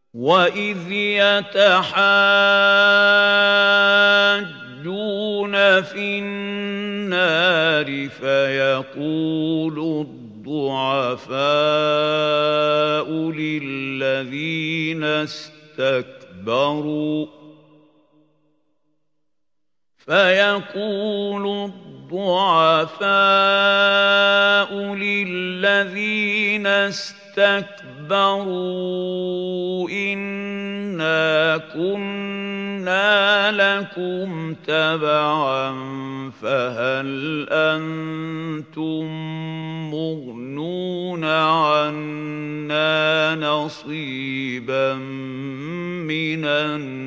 وَإِذْ يَتَحَاجُّونَ فِي النَّارِ فَيَقُولُ الضُّعَفَاءُ لِلَّذِينَ اسْتَكْبَرُوا إِنَّا كُنَّا لَكُمْ تَبَعًا فَهَلْ أَنتُم مُّغْنُونَ عَنَّا نَصِيبًا مِّنَ النَّارِ